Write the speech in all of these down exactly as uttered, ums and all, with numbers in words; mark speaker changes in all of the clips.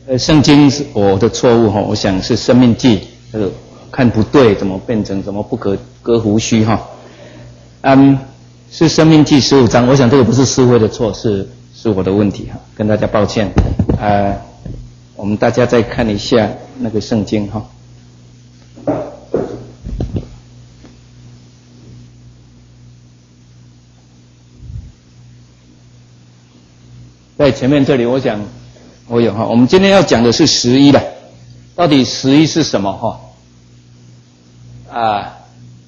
Speaker 1: 呃，圣经是我的错误哈，我想是生命记，这个看不对，怎么变成怎么不可割胡须哈？嗯，是生命记十五章，我想这个不是师会的错，是是我的问题哈，跟大家抱歉。呃，我们大家再看一下那个圣经哈。在前面这里，我想我有哈，我们今天要讲的是十一了。到底十一是什么哈？啊，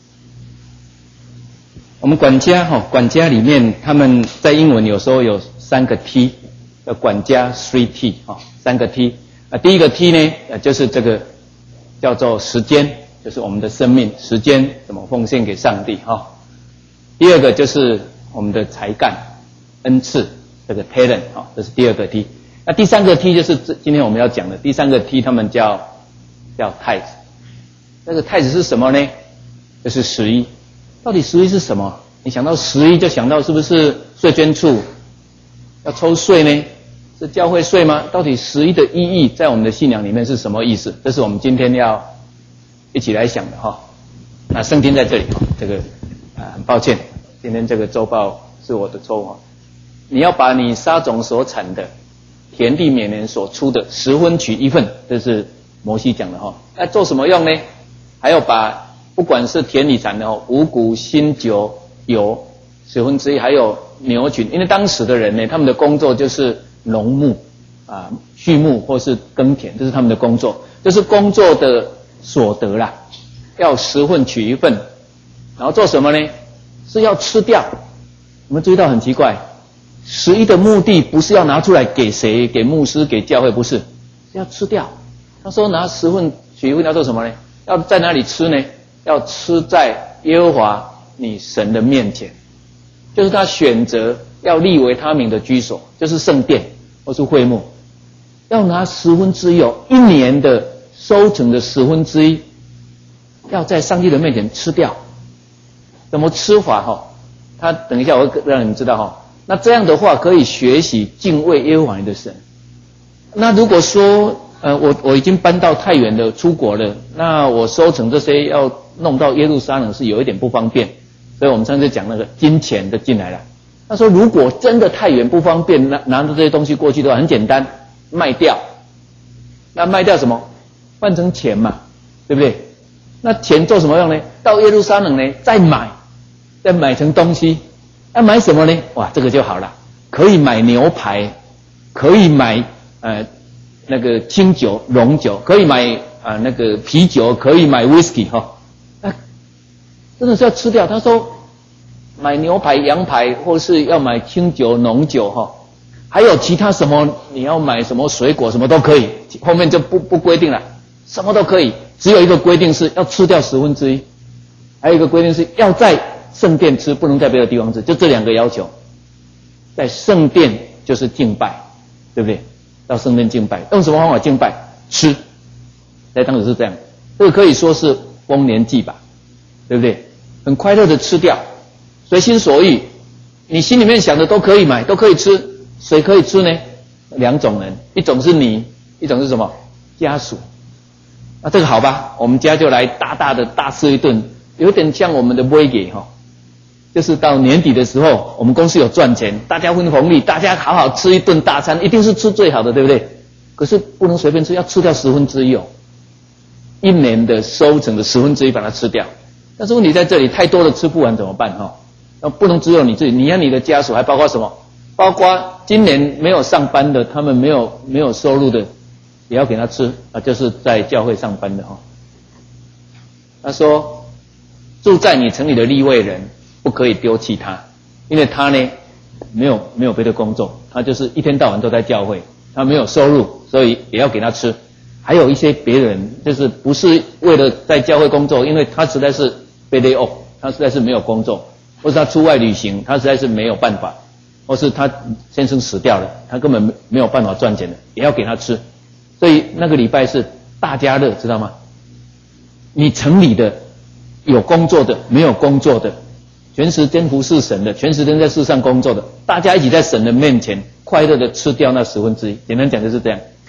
Speaker 1: 我们管家哈，管家里面他们在英文有时候有三个 T， 叫管家 three T 哈，三个 T。啊，第一个 T 呢，呃，就是这个叫做时间，就是我们的生命时间怎么奉献给上帝哈。第二个就是我们的才干恩赐。这个 talent 啊，这是第二个 T。那第三个 T 就是今天我们要讲的第三个 T， 他们叫叫太子。这个太子是什么呢？就是十一。到底十一是什么？你想到十一就想到是不是税捐处要抽税呢？是教会税吗？到底十一的意义在我们的信仰里面是什么意思？这是我们今天要一起来想的哈。那圣经在这里哈，这个啊很抱歉，今天这个周报是我的错误哈。你要把你撒种所产的田地每年所出的十分取一份，这是摩西讲的哈。那做什么用呢？还要把不管是田里产的哦，五谷、新酒、油十分之一，还有牛群，因为当时的人呢，他们的工作就是农牧啊、畜牧或是耕田，这是他们的工作，这是工作的所得啦，要十份取一份，然后做什么呢？是要吃掉。我们注意到很奇怪。十一的目的不是要拿出来给谁，给牧师，给教会，不是，是要吃掉。他说拿十份取一份要做什么呢？要在哪里吃呢？要吃在耶和华你神的面前，就是他选择要立为他名的居所，就是圣殿或是会幕，要拿十分之一哦，一年的收成的十分之一，要在上帝的面前吃掉。怎么吃法哈？他等一下我会让你们知道哈。那这样的话可以学习敬畏耶和华你的神。那如果说呃我我已经搬到太远的出国了，那我收成这些要弄到耶路撒冷是有一点不方便，所以我们上次讲那个金钱的进来了。他说如果真的太远不方便，拿拿着这些东西过去的话很简单，卖掉。那卖掉什么？换成钱嘛，对不对？那钱做什么用呢？到耶路撒冷呢再买，再买成东西。要买什么呢？哇，这个就好了，可以买牛排，可以买呃那个清酒、龙酒，可以买啊、呃、那个啤酒，可以买 whisky 哈、哦。那真的是要吃掉。他说买牛排、羊排，或是要买清酒、浓酒哈、哦，还有其他什么你要买什么水果什么都可以，后面就不不规定了，什么都可以，只有一个规定是要吃掉十分之一，还有一个规定是要在圣殿吃，不能在别的地方吃，就这两个要求。在圣殿就是敬拜，对不对？到圣殿敬拜，用什么方法敬拜？吃。在当时是这样，这个可以说是丰年祭吧，对不对？很快乐的吃掉，随心所欲，你心里面想的都可以买，都可以吃。谁可以吃呢？两种人，一种是你，一种是什么？家属。那这个好吧，我们家就来大大的大吃一顿，有点像我们的威给哈。就是到年底的时候，我们公司有赚钱，大家分红利，大家好好吃一顿大餐，一定是吃最好的，对不对？可是不能随便吃，要吃掉十分之一哦，一年的收成的十分之一把它吃掉。但是问题在这里，太多的吃不完怎么办哈？那不能只有你自己，你和你的家属，还包括什么？包括今年没有上班的，他们没有没有收入的，也要给他吃啊，就是在教会上班的哈。他说，住在你城里的利未人，不可以丢弃他，因为他呢没有没有别的工作，他就是一天到晚都在教会，他没有收入，所以也要给他吃。还有一些别人就是不是为了在教会工作，因为他实在是被 lay off， 他实在是没有工作，或是他出外旅行，他实在是没有办法，或是他先生死掉了，他根本没有办法赚钱的，也要给他吃。所以那个礼拜是大家乐，知道吗？你城里的有工作的，没有工作的，全时间服侍神的，全时间在世上工作的，大家一起在神的面前快乐的吃掉那十分之一。简单讲就是这样，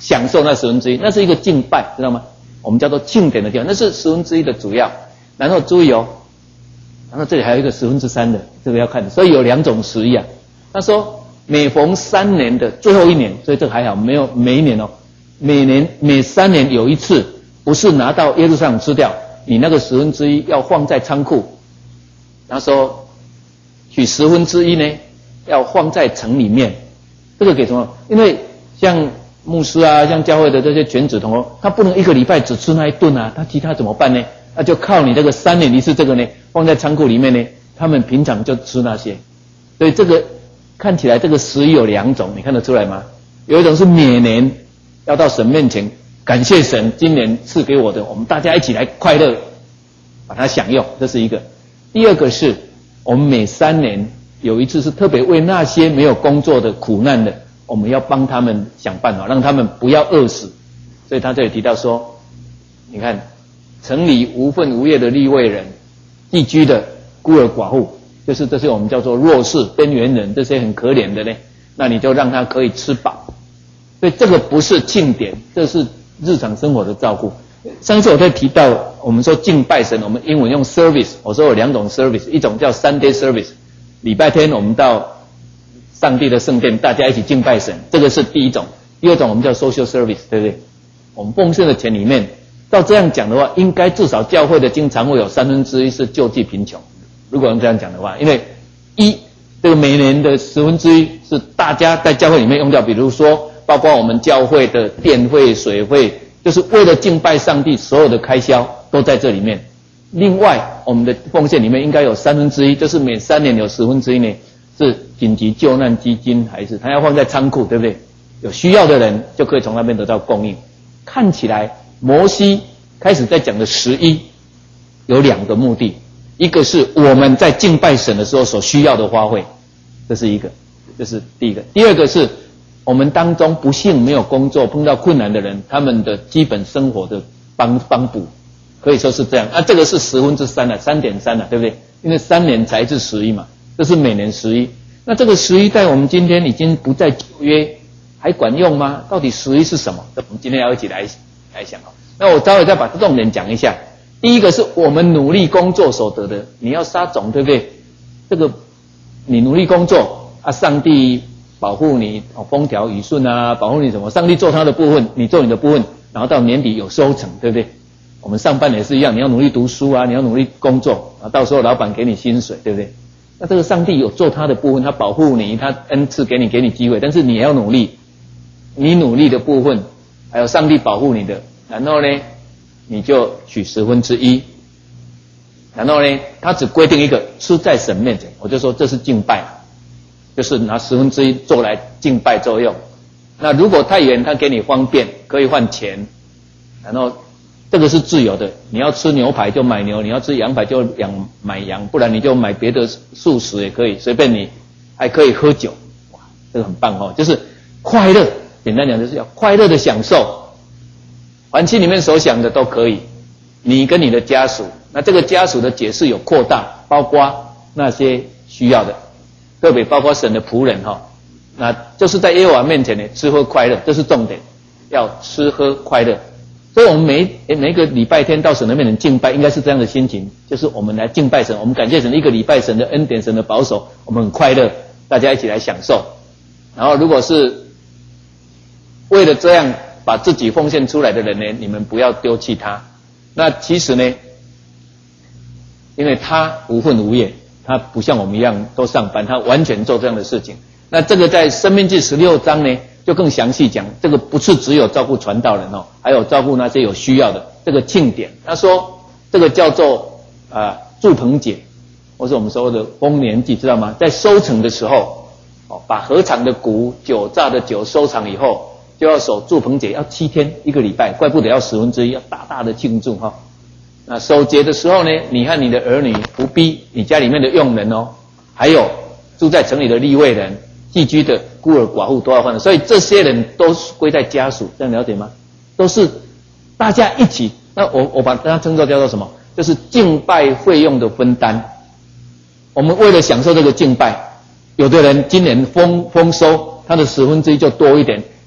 Speaker 1: 享受那十分之一，那是一个敬拜，知道吗？我们叫做庆典的地方，那是十分之一的主要。然后注意哦，然后这里还有一个十分之三的，这个要看，所以有两种十一啊。他说每逢三年的最后一年，所以这个还好，没有每一年哦，每年每三年有一次，不是拿到耶路撒冷吃掉，你那个十分之一要放在仓库。他说取十分之一呢，要放在城里面。这个给什么？因为像牧师啊，像教会的这些全职同工，他不能一个礼拜只吃那一顿啊，他其他怎么办呢？那就靠你这个三年一次这个呢，放在仓库里面呢，他们平常就吃那些。所以这个看起来这个十一有两种，你看得出来吗？有一种是每年要到神面前感谢神今年赐给我的，我们大家一起来快乐把它享用，这是一个。第二个是我们每三年有一次是特别为那些没有工作的苦难的，我们要帮他们想办法，让他们不要饿死。所以他这里提到说，你看城里无分无业的利未人，寄居的孤儿寡妇，就是这些我们叫做弱势边缘人，这些很可怜的呢，那你就让他可以吃饱。所以这个不是庆典，这是日常生活的照顾。上一次我在提到我们说敬拜神，我们英文用 service， 我说有两种 service， 一种叫 Sunday service， 礼拜天我们到上帝的圣殿大家一起敬拜神，这个是第一种。第二种我们叫 social service， 对不对？我们奉献的钱里面，照这样讲的话，应该至少教会的经常会有三分之一是救济贫穷。如果用这样讲的话，因为一这个每年的十分之一是大家在教会里面用掉，比如说包括我们教会的电费、水费，就是为了敬拜上帝，所有的开销都在这里面。另外我们的奉献里面应该有三分之一，就是每三年有十分之一呢是紧急救难基金，还是它要放在仓库，对不对？有需要的人就可以从那边得到供应。看起来摩西开始在讲的十一有两个目的，一个是我们在敬拜神的时候所需要的花费，这是一个，这是第一个。第二个是我们当中不幸没有工作碰到困难的人，他们的基本生活的帮帮补，可以说是这样。啊，这个是十分之三了，三点三了，对不对？因为三年才是十一嘛，这是每年十一。那这个十一在我们今天已经不在旧约，还管用吗？到底十一是什么？我们今天要一起来来想哦。那我待会再把重点讲一下。第一个是我们努力工作所得的，你要撒种，对不对？这个你努力工作啊，上帝保护你哦，风调雨顺啊，保护你什么？上帝做他的部分，你做你的部分，然后到年底有收成，对不对？我们上班也是一样，你要努力读书啊，你要努力工作啊，到时候老板给你薪水，对不对？那这个上帝有做他的部分，他保护你，他恩赐给你，给你机会，但是你也要努力，你努力的部分，还有上帝保护你的，然后呢，你就取十分之一，然后呢，他只规定一个吃在神面前，我就说这是敬拜，就是拿十分之一做来敬拜作用。那如果太远，他给你方便，可以换钱，然后这个是自由的，你要吃牛排就买牛，你要吃羊排就养买羊，不然你就买别的素食也可以，随便你，还可以喝酒，哇，这个很棒哦，就是快乐，简单讲就是要快乐的享受，环境里面所想的都可以，你跟你的家属，那这个家属的解释有扩大，包括那些需要的，特别包括神的仆人哈、哦，那就是在耶和华面前呢吃喝快乐，这是重点，要吃喝快乐。所以我们每每一个礼拜天到神的面前敬拜，应该是这样的心情，就是我们来敬拜神，我们感谢神一个礼拜神的恩典，神的保守，我们很快乐，大家一起来享受。然后如果是为了这样把自己奉献出来的人呢，你们不要丢弃他。那其实呢，因为他无分无业，他不像我们一样都上班，他完全做这样的事情。那这个在申命记十六章呢就更详细讲，这个不是只有照顾传道人哦，还有照顾那些有需要的。这个庆典，他说这个叫做啊祝棚节，或是我们说的丰年祭，知道吗？在收成的时候，哦，把禾场的谷、酒榨的酒收场以后，就要守祝棚节，要七天一个礼拜，怪不得要十分之一，要大大的庆祝哈、哦。那守节的时候呢，你和你的儿女不逼你家里面的佣人哦，还有住在城里的利未人、寄居的孤儿寡妇都要换的，所以这些人都是归在家属，这样了解吗？都是大家一起，那我我把它称作叫做什么？就是敬拜费用的分担。我们为了享受这个敬拜，有的人今年丰丰收，他的十分之一就多一点；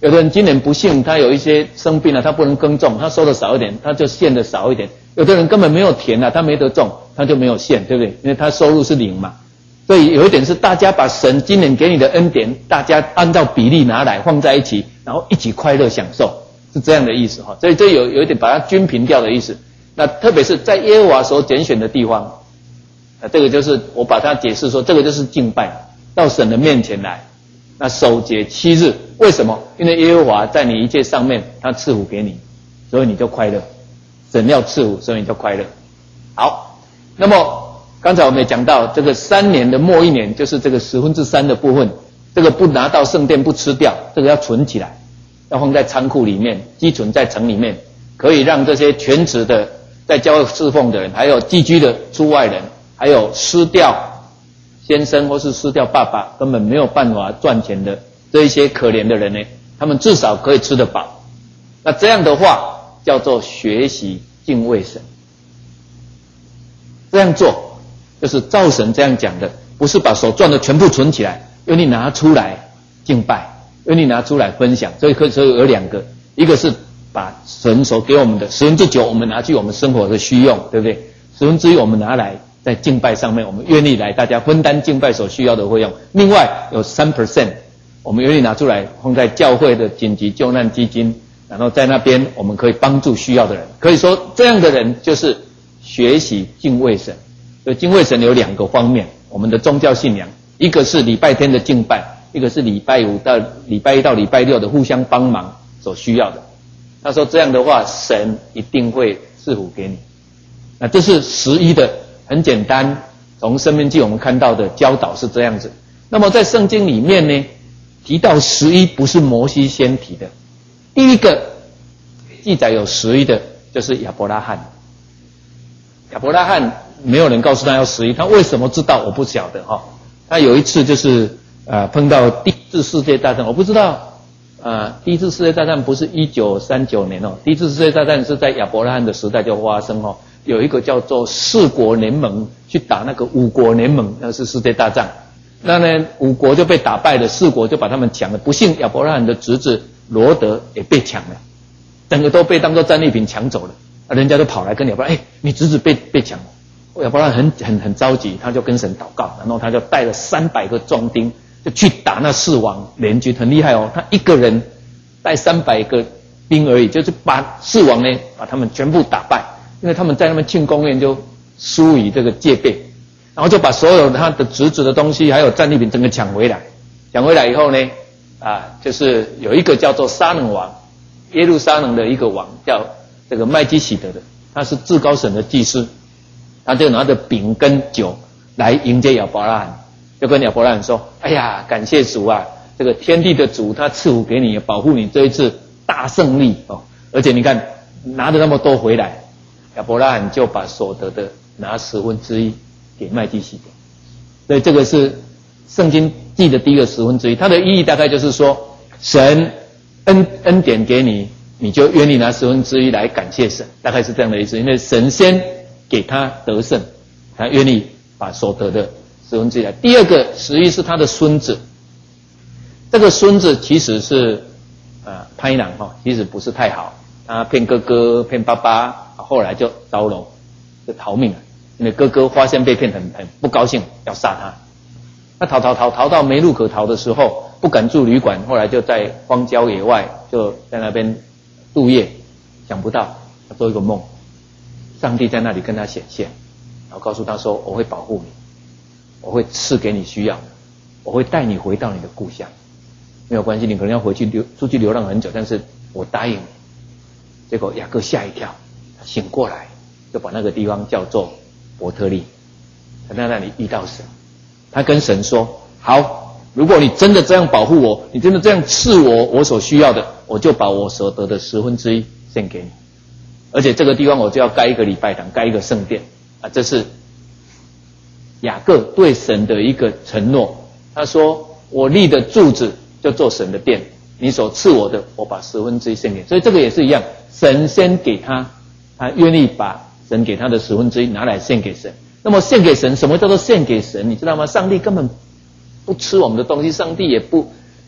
Speaker 1: 有的人今年不幸，他有一些生病了，他不能耕种，他收的少一点，他就献的少一点。有的人根本没有田啊，他没得种，他就没有献，对不对？因为他收入是零嘛。所以有一点是大家把神今年给你的恩典，大家按照比例拿来放在一起，然后一起快乐享受，是这样的意思哈。所以这有有一点把它均平掉的意思。那特别是在耶和华所拣选的地方，那这个就是我把它解释说，这个就是敬拜，到神的面前来。那守节七日，为什么？因为耶和华在你一切上面，他赐福给你，所以你就快乐。神要赐福，所以你就快乐。好，那么刚才我们也讲到，这个三年的末一年，就是这个十分之三的部分，这个不拿到圣殿不吃掉，这个要存起来，要放在仓库里面，积存在城里面，可以让这些全职的在教会侍奉的人，还有寄居的出外人，还有失掉先生或是失掉爸爸，根本没有办法赚钱的这一些可怜的人呢，他们至少可以吃得饱。那这样的话叫做学习敬畏神。这样做就是照神这样讲的，不是把所赚的全部存起来，因为你拿出来敬拜，因为你拿出来分享。所以可以所以有两个，一个是把神所给我们的十分之九，我们拿去我们生活的需用，对不对？十分之一我们拿来在敬拜上面，我们愿意来大家分担敬拜所需要的费用。另外有 百分之三， 我们愿意拿出来放在教会的紧急救难基金，然后在那边我们可以帮助需要的人。可以说这样的人就是学习敬畏神。所以敬畏神有两个方面，我们的宗教信仰，一个是礼拜天的敬拜，一个是礼拜五到礼拜一到礼拜六的互相帮忙所需要的。他说这样的话，神一定会赐福给你。那这是十一的很简单，从申命记我们看到的教导是这样子。那么在圣经里面呢，提到十一不是摩西先提的，第一个记载有十一的就是亚伯拉罕。亚伯拉罕没有人告诉他要十一，他为什么知道我不晓得哈。他有一次就是呃碰到第一次世界大战，我不知道呃第一次世界大战不是一九三九年哦，第一次世界大战是在亚伯拉罕的时代就发生哦。有一个叫做四国联盟去打那个五国联盟，那是世界大战。那呢五国就被打败了，四国就把他们抢了。不幸亚伯拉罕的侄子罗德也被抢了，整个都被当作战利品抢走了。人家都跑来跟亚伯拉罕，哎，你侄子被被抢了。亚伯拉罕很很很着急，他就跟神祷告，然后他就带了三百个壮丁，就去打那四王联军，很厉害哦。他一个人带三百个兵而已，就是把四王呢把他们全部打败。因为他们在那边庆功宴就疏于这个戒备，然后就把所有他的侄子的东西还有战利品整个抢回来。抢回来以后呢，啊，就是有一个叫做撒冷王，耶路撒冷的一个王叫这个麦基洗德的，他是至高神的祭司，他就拿着饼跟酒来迎接亚伯拉罕，就跟亚伯拉罕说：“哎呀，感谢主啊，这个天地的主他赐福给你，保护你这一次大胜利哦，而且你看拿着那么多回来。”亚伯拉罕就把所得的拿十分之一给麦基洗德，所以这个是圣经记的第一个十分之一。它的意义大概就是说，神恩恩典给你，你就愿意拿十分之一来感谢神，大概是这样的意思。因为神先给他得胜，他愿意把所得的十分之一来。第二个十一是他的孙子，这个孙子其实是呃拍狼哈，其实不是太好，他骗哥哥骗爸爸。后来就遭楼，就逃命了。因为哥哥发现被骗很很不高兴，要杀他。他逃逃逃逃到没路可逃的时候，不敢住旅馆，后来就在荒郊野外，就在那边度夜。想不到他做一个梦，上帝在那里跟他显现，然后告诉他说：“我会保护你，我会赐给你需要的，我会带你回到你的故乡。没有关系，你可能要回去流出去流浪很久，但是我答应你。”结果雅各吓一跳。醒过来，就把那个地方叫做伯特利。他在那里遇到神，他跟神说：“好，如果你真的这样保护我，你真的这样赐我我所需要的，我就把我所得的十分之一献给你。而且这个地方我就要盖一个礼拜堂，盖一个圣殿啊！”这是雅各对神的一个承诺。他说：“我立的柱子就做神的殿，你所赐我的，我把十分之一献给你。”所以这个也是一样，神先给他。他愿意把神给他的十分之一拿来献给神。那么献给神，什么叫做献给神？你知道吗？上帝根本不吃我们的东西，上帝也不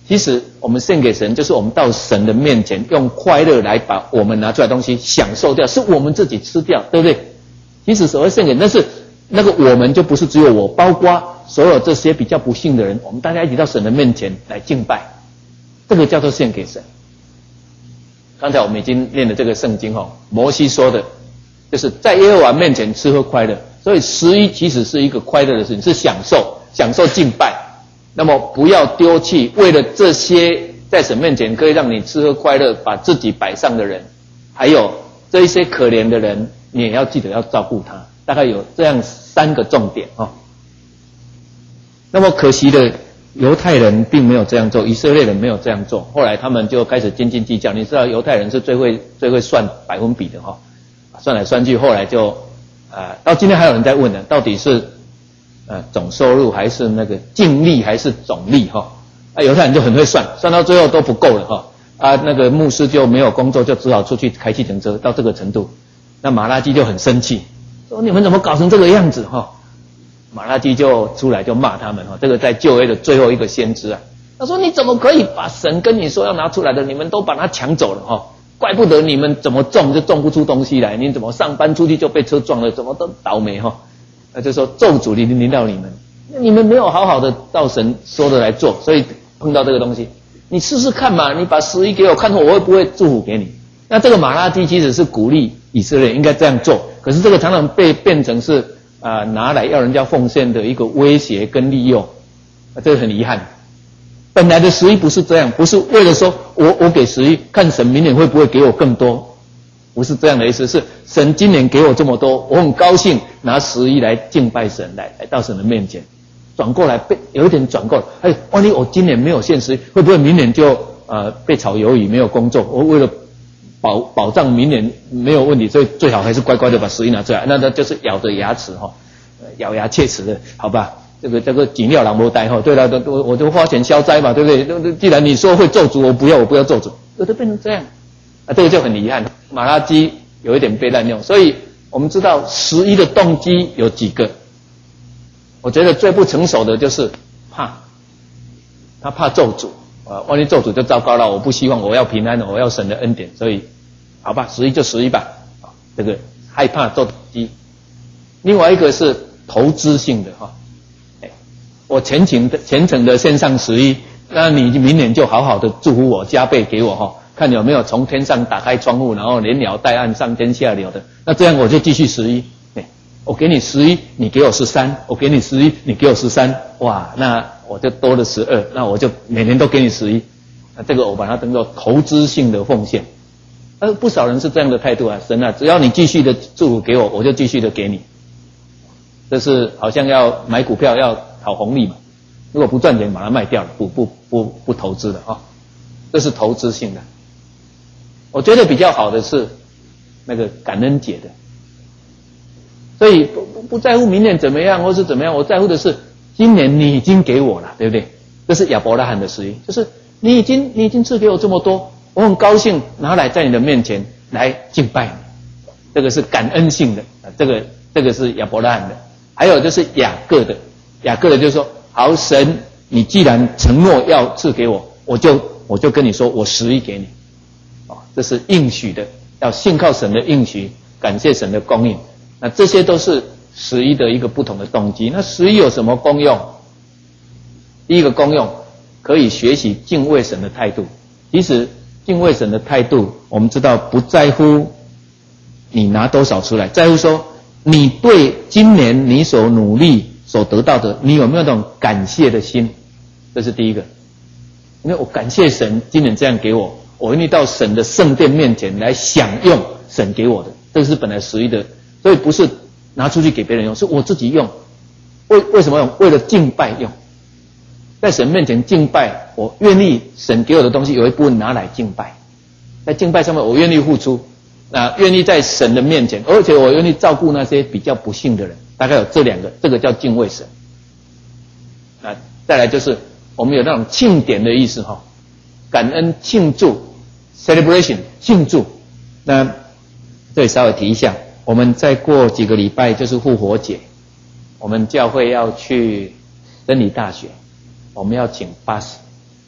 Speaker 1: 其实我们献给神，就是我们到神的面前，用快乐来把我们拿出来的东西享受掉，是我们自己吃掉，对不对？其实所谓献给，那是那个我们就不是只有我，包括所有这些比较不幸的人，我们大家一起到神的面前来敬拜，这个叫做献给神。刚才我们已经念了这个圣经哦，摩西说的，就是在耶和华面前吃喝快乐，所以十一其实是一个快乐的事情，是享受，享受敬拜。那么不要丢弃为了这些在神面前可以让你吃喝快乐，把自己摆上的人，还有这一些可怜的人，你也要记得要照顾他。大概有这样三个重点哦。那么可惜的，犹太人并没有这样做，以色列人没有这样做，后来他们就开始斤斤计较。你知道犹太人是最会最会算百分比的哈、哦，算来算去，后来就呃到今天还有人在问呢，到底是呃总收入还是那个净利还是总利哈、哦？啊，犹太人就很会算，算到最后都不够了哈、哦。啊，那个牧师就没有工作，就只好出去开计程车，到这个程度。那马拉基就很生气，说你们怎么搞成这个样子哈、哦？马拉基就出来就骂他们哈，这个在旧约的最后一个先知啊，他说你怎么可以把神跟你说要拿出来的，你们都把它抢走了哈？怪不得你们怎么种就种不出东西来，你怎么上班出去就被车撞了，怎么都倒霉哈？那就说咒诅临临到你们，你们没有好好的照神说的来做，所以碰到这个东西，你试试看嘛，你把十一给我，看我会不会祝福给你。那这个马拉基其实是鼓励以色列应该这样做，可是这个常常被变成是啊、呃、拿来要人家奉献的一个威胁跟利诱，啊，这个很遗憾。本来的十一不是这样，不是为了说我我给十一，看神明年会不会给我更多，不是这样的意思，是神今年给我这么多，我很高兴拿十一来敬拜神，来来到神的面前。转过来被有一点转过来，哎，万一我今年没有献十一，会不会明年就呃被炒鱿鱼没有工作？我为了保保障明年没有问题，所以最好还是乖乖的把十一拿出来，那那就是咬着牙齿哈、呃，咬牙切齿的，好吧？这个这个紧尿狼不呆哈，对了，我我就花钱消灾嘛，对不对？既然你说会咒诅，我不要，我不要咒诅，有的变成这样，啊，这个就很遗憾。马拉基有一点被滥用，所以我们知道十一的动机有几个。我觉得最不成熟的就是怕，他怕咒诅啊，万一咒诅就糟糕了。我不希望，我要平安，我要神的恩典，所以好吧，十一就十一吧。啊，这个害怕咒击。另外一个是投资性的哈，哎，我虔诚的虔诚的献上十一，那你明年就好好的祝福我，加倍给我哈，看有没有从天上打开窗户，然后连鸟带按，上天下流的，那这样我就继续十一。我给你十一，你给我十三，我给你十一，你给我十三，哇，那我就多了十二，那我就每年都给你十一，那这个我把它当作投资性的奉献。而不少人是这样的态度啊，神啊，只要你继续的祝福给我，我就继续的给你。这是好像要买股票要讨红利嘛，如果不赚钱把它卖掉了，不不不不投资的啊，这是投资性的。我觉得比较好的是那个感恩节的。所以不不不在乎明年怎么样或是怎么样，我在乎的是今年你已经给我了，对不对？这是亚伯拉罕的十一，就是你已经你已经赐给我这么多，我很高兴拿来在你的面前来敬拜你，这个是感恩性的，这个这个是亚伯拉罕的。还有就是雅各的，雅各的就是说，好神，你既然承诺要赐给我，我就我就跟你说，我十一给你，哦，这是应许的，要信靠神的应许，感谢神的供应。那这些都是十一的一个不同的动机。那十一有什么功用？第一个功用，可以学习敬畏神的态度。其实敬畏神的态度，我们知道不在乎你拿多少出来，在乎说你对今年你所努力所得到的，你有没有那种感谢的心？这是第一个。因为我感谢神今年这样给我，我愿意到神的圣殿面前来享用神给我的，这是本来十一的。所以不是拿出去给别人用，是我自己用。为为什么用？为了敬拜用。在神面前敬拜，我愿意神给我的东西有一部分拿来敬拜。在敬拜上面，我愿意付出，那愿意在神的面前，而且我愿意照顾那些比较不幸的人。大概有这两个，这个叫敬畏神。那再来就是我们有那种庆典的意思哈，感恩庆祝 celebration 庆祝。那这里稍微提一下。我们再过几个礼拜就是复活节，我们教会要去真理大学，我们要请 bus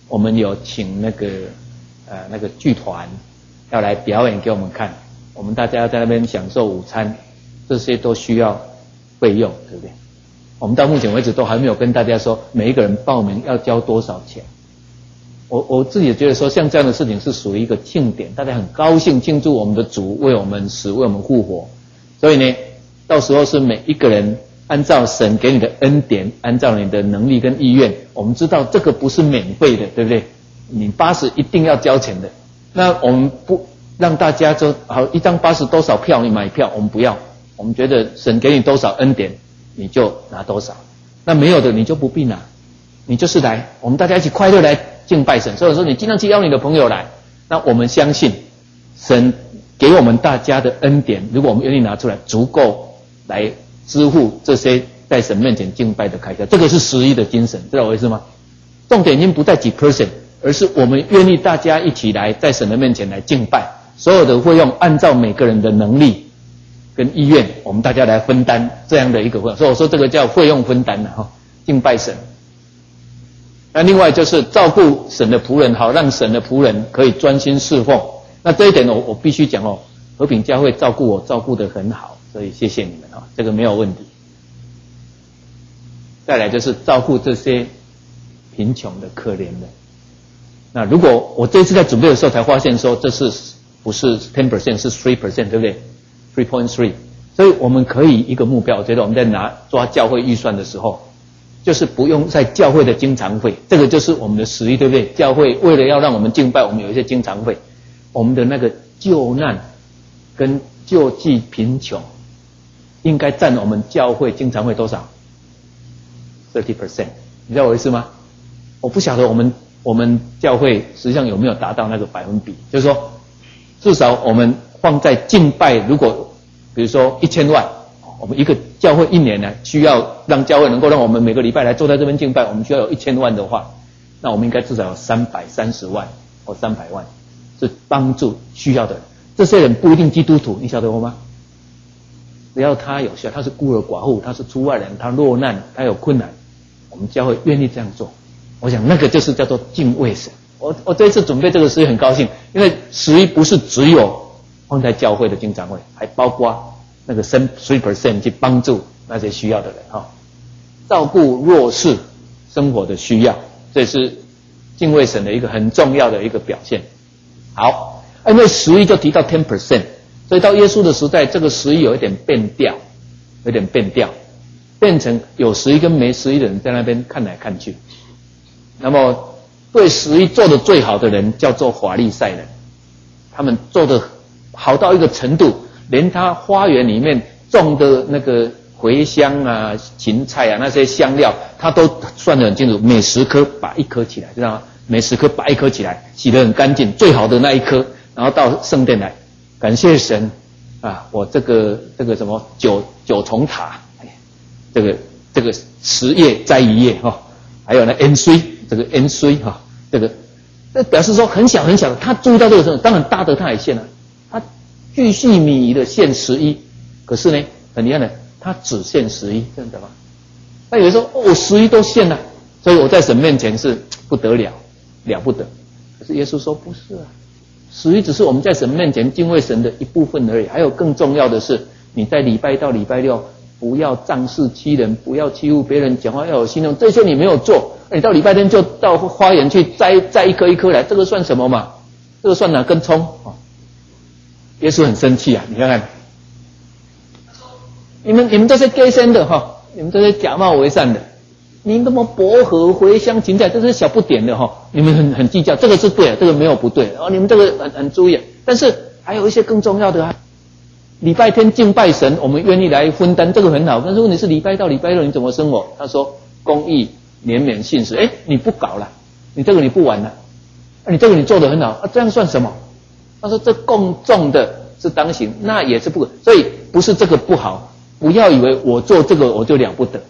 Speaker 1: 我们有请那个呃那个剧团要来表演给我们看，我们大家在那边享受午餐，这些都需要费用，对不对？我们到目前为止都还没有跟大家说每一个人报名要交多少钱。我我自己也觉得说，像这样的事情是属于一个庆典，大家很高兴庆祝我们的主为我们死，为我们复活。所以呢，到时候是每一个人按照神给你的恩典，按照你的能力跟意愿，我们知道这个不是免费的，对不对？你八十一定要交钱的。那我们不让大家说好一张八十多少票你买票，我们不要。我们觉得神给你多少恩典，你就拿多少。那没有的你就不必拿，你就是来，我们大家一起快乐来敬拜神。所以说你尽量去邀你的朋友来。那我们相信神给我们大家的恩典，如果我们愿意拿出来，足够来支付这些在神面前敬拜的开销。这个是十一的精神，知道我意思吗？重点已经不在几 percent， 而是我们愿意大家一起来在神的面前来敬拜，所有的费用按照每个人的能力跟意愿，我们大家来分担这样的一个费用。所以我说这个叫费用分担哈，敬拜神。那另外就是照顾神的仆人，好让神的仆人可以专心侍奉。那这一点我我必须讲哦，和平教会照顾我照顾得很好，所以谢谢你们哦，这个没有问题。再来就是照顾这些贫穷的可怜的。那如果我这次在准备的时候才发现说这是不是 百分之十 是 百分之三 对不对 三点三， 所以我们可以一个目标，我觉得我们在拿抓教会预算的时候，就是不用在教会的经常费，这个就是我们的十一，对不对？教会为了要让我们敬拜，我们有一些经常费，我们的那个救难跟救济贫穷应该占我们教会经常费多少 百分之三十， 你知道我意思吗？我不晓得我们我们教会实际上有没有达到那个百分比，就是说至少我们放在敬拜，如果比如说一千万，我们一个教会一年呢需要让教会能够让我们每个礼拜来坐在这边敬拜，我们需要有一千万的话，那我们应该至少有三百三十万或三百万是帮助需要的人。这些人不一定基督徒，你晓得我吗？只要他有需要，他是孤儿寡妇，他是出外人，他落难，他有困难，我们教会愿意这样做。我想那个就是叫做敬畏神。我我这一次准备这个十一很高兴，因为十一不是只有放在教会的经常会，还包括那个三 百分之三 去帮助那些需要的人哈、哦，照顾弱势生活的需要，这是敬畏神的一个很重要的一个表现。好，因为十一就提到 百分之十， 所以到耶稣的时代，这个十一有一点变调，有点变调，变成有十一跟没十一的人在那边看来看去。那么对十一做的最好的人叫做法利赛人，他们做的好到一个程度，连他花园里面种的那个茴香啊、芹菜啊那些香料，他都算得很清楚，每十颗拔一颗起来，知道吗？每十颗拔一颗起来，洗得很干净，最好的那一颗，然后到圣殿来，感谢神啊！我这个这个什么九九重塔，这个这个十叶摘一叶哈、哦，还有那恩水。这个 N 衰哈，这个这表示说很小很小的，他注意到这个时候，当然大的他也献了，他巨细靡遗的献十一，可是呢，很遗憾的，他只献十一，真的吗？他有人说哦，十一都献了，所以我在神面前是不得了，了不得。可是耶稣说不是啊，十一只是我们在神面前敬畏神的一部分而已，还有更重要的是，你在礼拜到礼拜六不要仗势欺人，不要欺负别人，讲话要有信用，这些你没有做。你到礼拜天就到花园去摘摘一颗一颗来，这个算什么嘛？这个算哪根葱？哦，耶稣很生气啊！你看看，你们你们这些假先的哈，你们这些假冒为善的，你那么薄荷、茴香、芹菜，这是小不点的哈，你们很很计较，这个是对的，这个没有不对哦，你们这个很很注意。但是还有一些更重要的啊，礼拜天敬拜神，我们愿意来分担，这个很好。但是问题是礼拜到礼拜六你怎么生活？他说公义。怜悯信实，哎，你不搞了，你这个你不玩了，啊、你这个你做得很好，啊，这样算什么？他说这共重的是当行，那也是不可，所以不是这个不好，不要以为我做这个我就了不得。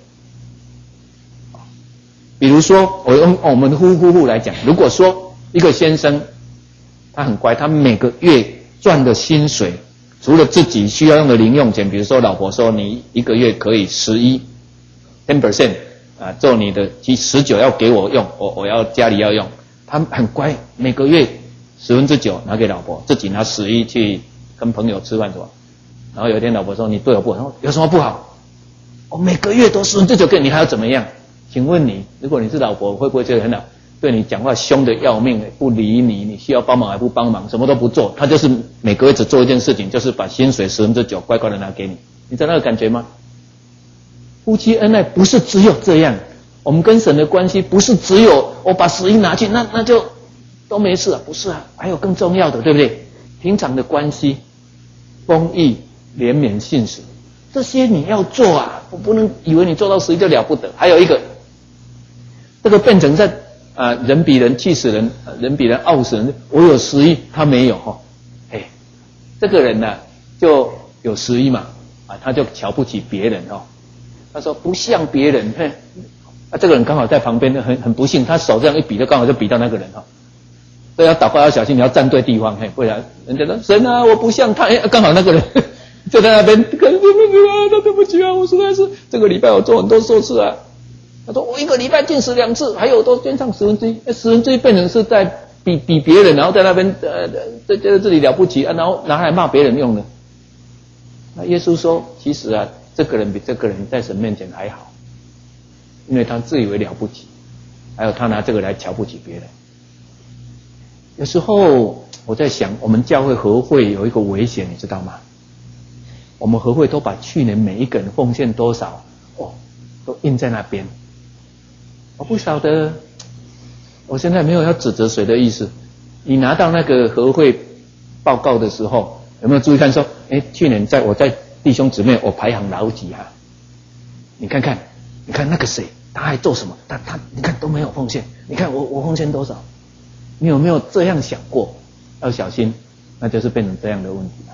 Speaker 1: 比如说，我用我们呼呼呼来讲，如果说一个先生他很乖，他每个月赚的薪水，除了自己需要用的零用钱，比如说老婆说你一个月可以十一 百分之十。啊，做你的，其十九要给我用，我我要家里要用， 他很乖，每个月十分之九拿给老婆，自己拿十一去跟朋友吃饭什么。然后有一天老婆说：“你对我不好。”说有什么不好？我每个月都十分之九给你，还要怎么样？请问你，如果你是老婆，会不会觉得很好？对你讲话凶的要命，不理你，你需要帮忙还不帮忙，什么都不做，他就是每个月只做一件事情，就是把薪水十分之九乖乖的拿给你，你知道那个感觉吗？夫妻恩爱不是只有这样，我们跟神的关系不是只有我把十一拿去，那那就都没事啊，不是啊，还有更重要的，对不对？平常的关系，公义、怜悯、信实，这些你要做啊，我不能以为你做到十一就了不得。还有一个，这个变成在啊、呃、人比人气死人，人比人傲死人。我有十一，他没有哈，哎，这个人呢、啊、就有十一嘛，啊，他就瞧不起别人哦。他说不像别人，嘿，啊，这个人刚好在旁边，很很不幸，他手这样一比，就刚好就比到那个人哈。所以要祷告要小心，你要站对地方，嘿，不然人家说神啊，我不像他，哎，刚好那个人就在那边，对不起啊，我实在是这个礼拜我做很多错事啊。他说我一个礼拜进食两次，还有都捐上十分之一，十分之一变成是在比比别人，然后在那边呃，在觉得自己了不起啊，然后拿来骂别人用的。那耶稣说，其实啊，这个人比这个人在神面前还好，因为他自以为了不起，还有他拿这个来瞧不起别人。有时候我在想，我们教会和会有一个危险，你知道吗？我们和会都把去年每一个人奉献多少哦，都印在那边。我不晓得，我现在没有要指责谁的意思。你拿到那个和会报告的时候，有没有注意看说，哎，去年在我在弟兄姊妹我排行老几啊？你看看，你看那个谁，他还做什么？他他你看都没有奉献。你看我我奉献多少？你有没有这样想过？要小心，那就是变成这样的问题了。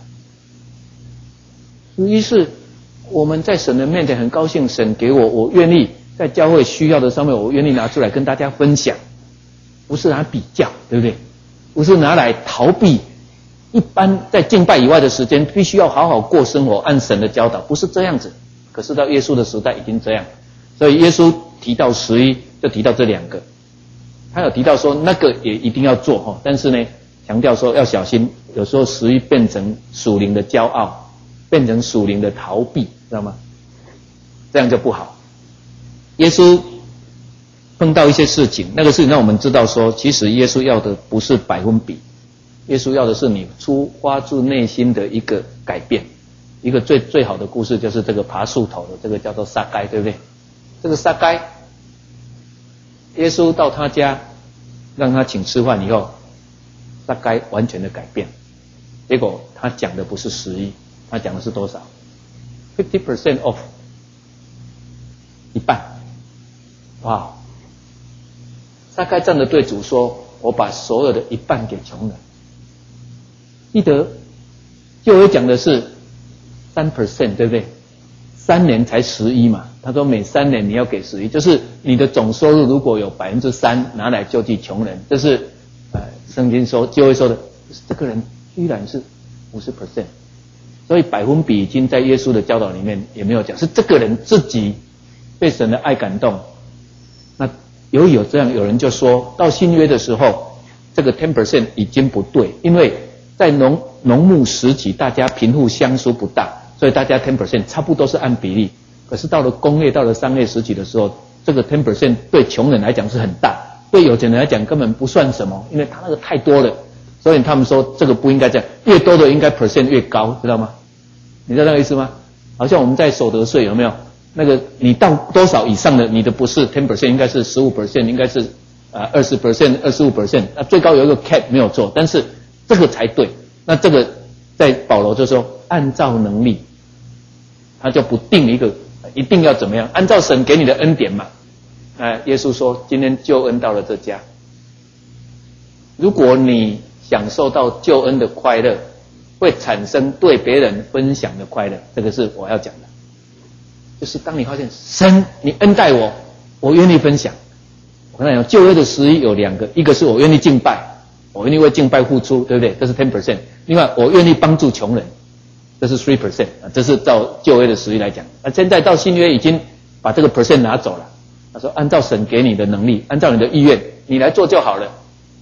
Speaker 1: 于是我们在神的面前很高兴，神给我，我愿意在教会需要的上面，我愿意拿出来跟大家分享，不是拿来比较，对不对？不是拿来逃避。一般在敬拜以外的时间，必须要好好过生活，按神的教导，不是这样子。可是到耶稣的时代已经这样，所以耶稣提到十一，就提到这两个。他有提到说那个也一定要做哈，但是呢，强调说要小心，有时候十一变成属灵的骄傲，变成属灵的逃避，知道吗？这样就不好。耶稣碰到一些事情，那个事情让我们知道说，其实耶稣要的不是百分比，耶稣要的是你出发自内心的一个改变。一个最最好的故事就是这个爬树头的，这个叫做撒该，对不对？这个撒该，耶稣到他家让他请吃饭以后，撒该完全的改变。结果他讲的不是十一，他讲的是多少 ？fifty percent off， 一半。哇！撒该站着对主说：“我把所有的一半给穷人。”记得旧约讲的是三 percent， 对不对？三年才十一嘛。他说每三年你要给十一，就是你的总收入如果有百分之三拿来救济穷人，这是呃圣经说旧约说的，这个人居然是五十 percent， 所以百分比已经在耶稣的教导里面也没有讲，是这个人自己被神的爱感动。那由于有这样，有人就说到新约的时候，这个 ten percent 已经不对，因为在农农牧时期大家贫富相疏不大，所以大家 ten percent 差不多是按比例。可是到了工业到了商业时期的时候，这个 ten percent 对穷人来讲是很大，对有钱人来讲根本不算什么，因为他那个太多了，所以他们说这个不应该这样，越多的应该 percent 越高，知道吗？你知道那个意思吗？好像我们在所得税有没有那个你到多少以上的，你的不是 ten percent， 应该是 十五 percent， 应该是呃 二十 percent 二十五 percent， 那最高有一个 cap 没有错，但是这个才对。那这个在保罗就说按照能力，他就不定一个一定要怎么样，按照神给你的恩典嘛。呃，耶稣说今天救恩到了这家，如果你享受到救恩的快乐，会产生对别人分享的快乐，这个是我要讲的。就是当你发现神你恩待我，我愿意分享。我跟你讲，旧约的十一有两个，一个是我愿意敬拜，我愿意为敬拜付出，对不对？这是 ten percent。另外我愿意帮助穷人，这是 three percent， 这是照旧约的十一来讲。那现在到新约已经把这个 percent 拿走了。他说按照神给你的能力，按照你的意愿，你来做就好了。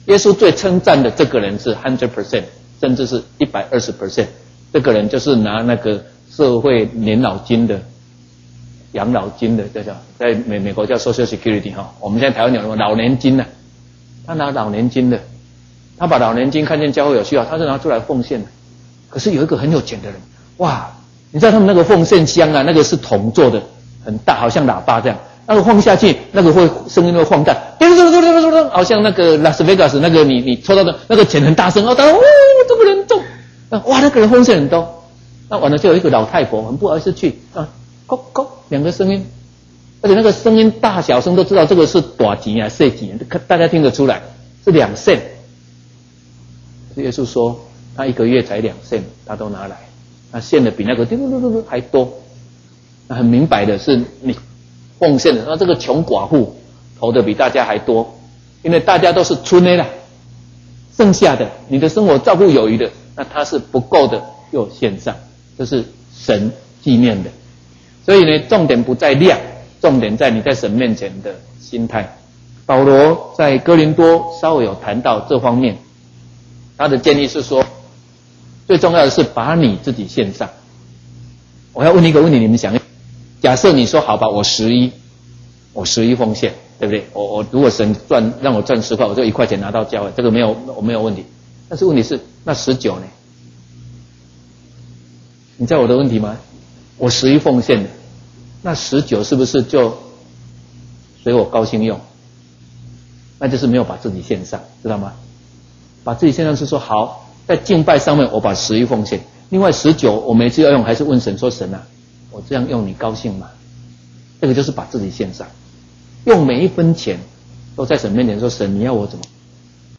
Speaker 1: 耶稣最称赞的这个人是 百分之百， 甚至是 一百二十 percent。这个人就是拿那个社会年老金的、养老金的，这叫在美美国叫 Social Security 哈，我们现在台湾有什么老年金呢、啊？他拿老年金的，他把老年金看见教会有需要，他就拿出来奉献的。可是有一个很有钱的人，哇，你知道他们那个奉献箱啊，那个是铜做的，很大，好像喇叭这样，那个放下去，那个会声音会放大，好像那个拉斯维加斯那个你你抽到的那个钱很大声哦，他说哦，这个人中。哇，那个人奉献很多，那完了就有一个老太婆很不好意思去啊，咕咕两个声音，而且那个声音大小声都知道这个是大钱啊、小钱，大家听得出来是两sen。耶稣说他一个月才两sen，他都拿来，他献的比那个嘟嘟嘟嘟还多。那很明白的是你奉献的，那这个穷寡妇投的比大家还多，因为大家都是存的啦，剩下的你的生活照顾有余的。那他是不够的又献上，这是神纪念的。所以呢，重点不在量，重点在你在神面前的心态。保罗在哥林多稍微有谈到这方面，他的建议是说，最重要的是把你自己献上。我要问一个问题，你们想，假设你说好吧，我十一，我十一奉献，对不对？我我如果神赚让我赚十块，我就一块钱拿到教会，这个没有我没有问题。但是问题是，那十九呢？你知道我的问题吗？我十一奉献的，那十九是不是就随我高兴用？那就是没有把自己献上，知道吗？把自己献上是说好，在敬拜上面我把十一奉献，另外十九我每次要用还是问神说神啊，我这样用你高兴吗？这个就是把自己献上，用每一分钱都在神面前说神，你要我怎么？